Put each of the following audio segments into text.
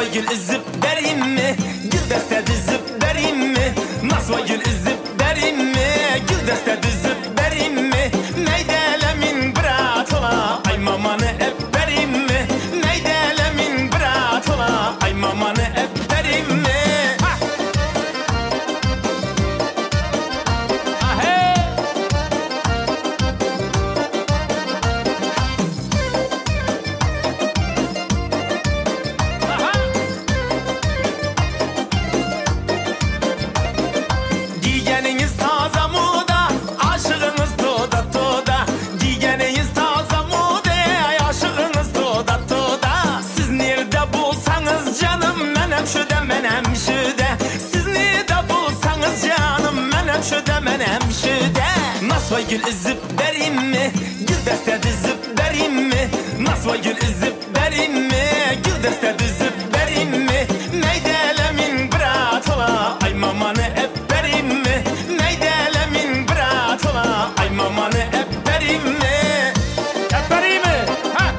Nasva gül üzüp vereyim mi? Gül deste düzüp vereyim mi? Nasva gül üzüp vereyim mi? Gül deste düzüp vereyim mi? Meydelemin bırat ola, ay mamanı hep vereyim mi? Meydelemin bırat ola, ay mamanı hep vereyim mi? Giygeniniz taze moda, aşığınız toda toda. Giygeniniz taze moda, aşığınız toda toda. Siz nerede bulsanız canım, ben hep şöyle, ben hem şöyle. Siz nerede bulsanız canım, ben hep şöyle, ben hem şöyle. Nasva gül üzüp vereyim mi? Gül deste düzüp vereyim mi? Nasva gül üzüp vereyim mi? Gül deste düzüp vereyim mi? Meydelemin bırat ola, ay mamanı hep vereyim mi? Meydelemin bırat ola, ay mamanı hep vereyim mi? Hep vereyim mi? Ha?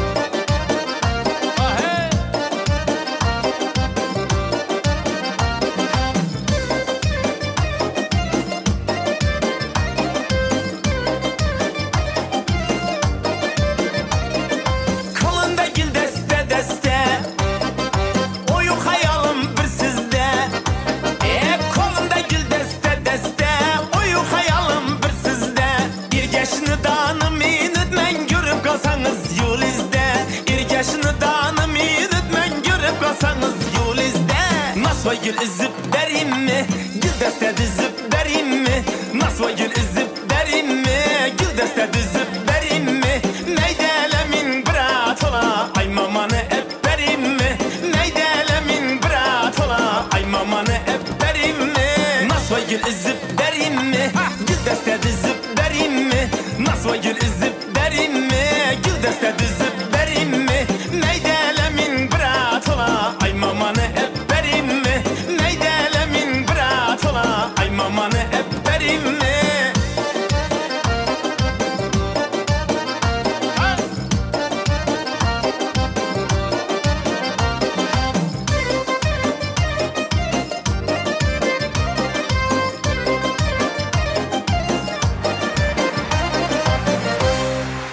Kolunda gül deste deste, oyun hayalim bir sizde. Kolunda gül deste deste, oyun hayalim bir sizde. İrgeşini danım initmen görüp kalsanız yol izde. İrgeşini danım initmen görüp kalsanız yol izde. Nasva gül üzüp vereyim mi? Gül deste düzüp